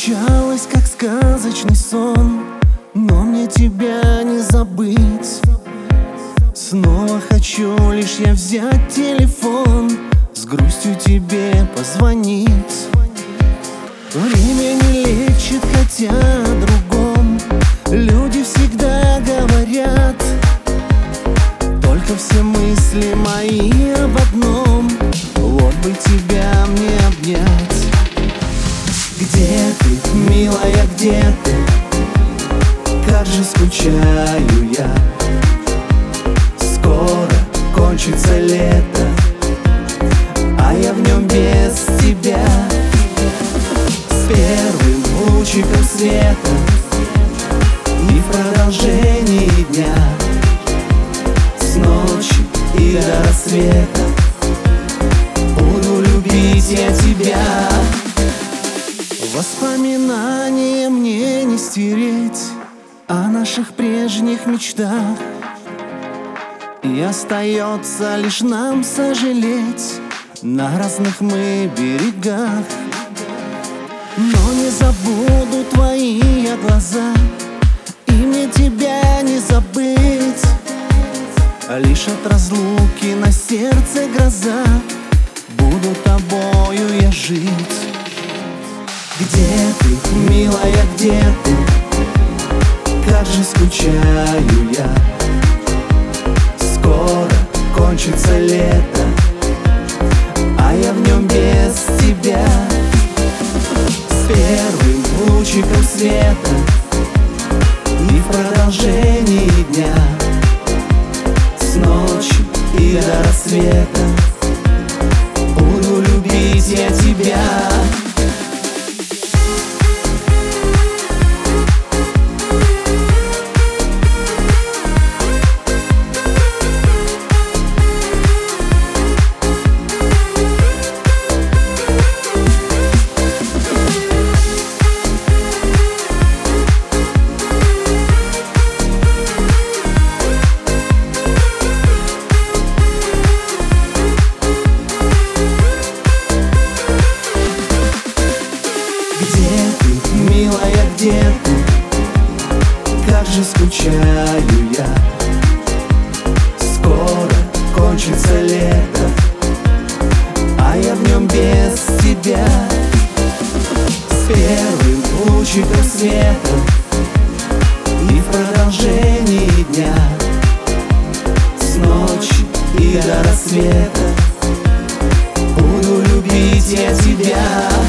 Случалось, как сказочный сон, но мне тебя не забыть. Снова хочу лишь я взять телефон, с грустью тебе позвонить. Время не лечит, хотя о другом люди всегда говорят. Только все мысли мои об одном: вот бы тебя мне обнять. Где ты, милая, где ты? Как же скучаю я. Скоро кончится лето, а я в нем без тебя. С первым лучиком света и в продолжении дня, с ночи и до рассвета буду любить я тебя. Воспоминания мне не стереть о наших прежних мечтах, и остается лишь нам сожалеть на разных мы берегах. Но не забуду твои я глаза, и мне тебя не забыть. Лишь от разлуки на сердце гроза, буду тобою я жить. Где ты, милая, где ты? Как же скучаю я. Скоро кончится лето, а я в нем без тебя. С первым лучиком света и в продолжении дня, с ночи и до рассвета буду любить я тебя. Милая, где ты? Как же скучаю я. Скоро кончится лето, а я в нем без тебя. С первым лучиком света и в продолжении дня, с ночи и до рассвета буду любить я тебя.